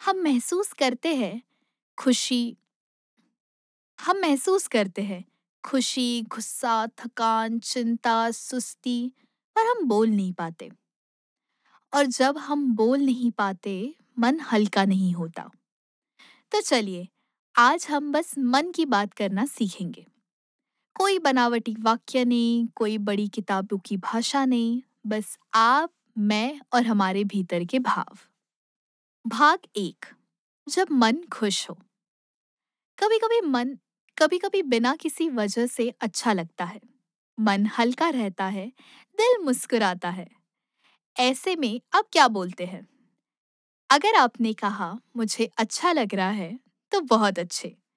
हम महसूस करते हैं खुशी हम महसूस करते हैं खुशी, गुस्सा, थकान, चिंता, सुस्ती, पर हम बोल नहीं पाते। और जब हम बोल नहीं पाते, मन हल्का नहीं होता। तो चलिए, आज हम बस मन की बात करना सीखेंगे। कोई बनावटी वाक्य नहीं, कोई बड़ी किताबों की भाषा नहीं, बस आप, मैं और हमारे भीतर के भाव। भाग एक, जब मन खुश हो। कभी-कभी मन कभी-कभी बिना किसी वजह से अच्छा लगता है। मन हल्का रहता है, दिल मुस्कुराता है। ऐसे में आप क्या बोलते हैं? अगर आपने कहा मुझे अच्छा लग रहा है, तो बहुत अच्छे।